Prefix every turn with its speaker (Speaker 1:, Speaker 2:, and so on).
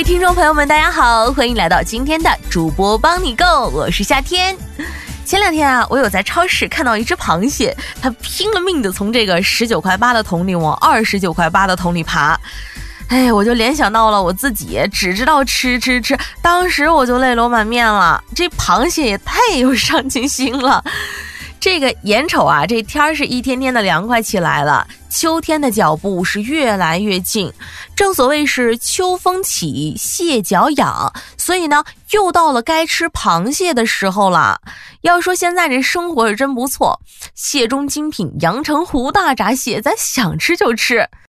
Speaker 1: 位听众朋友们大家好，欢迎来到今天的主播帮你购，我是夏天。前两天啊，我有在超市看到一只螃蟹，它拼了命的从这个19块8的桶里往29块8的桶里爬。我就联想到了我自己只知道吃，当时我就泪流满面了。这螃蟹也太有上进心了。这个眼瞅啊，这天是一天天的凉快起来了，秋天的脚步是越来越近。正所谓是秋风起，蟹脚痒，所以呢，又到了该吃螃蟹的时候了。要说现在这生活是真不错，蟹中精品阳澄湖大闸蟹，咱想吃就吃。